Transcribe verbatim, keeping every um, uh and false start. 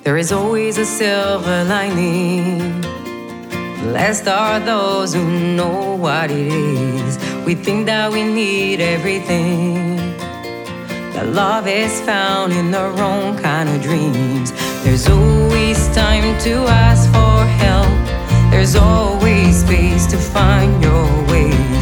There is always a silver lining. Blessed are those who know what it is. We think that we need everything. That love is found in the wrong kind of dreams. There's always time to ask for help. There's always space to find your ways.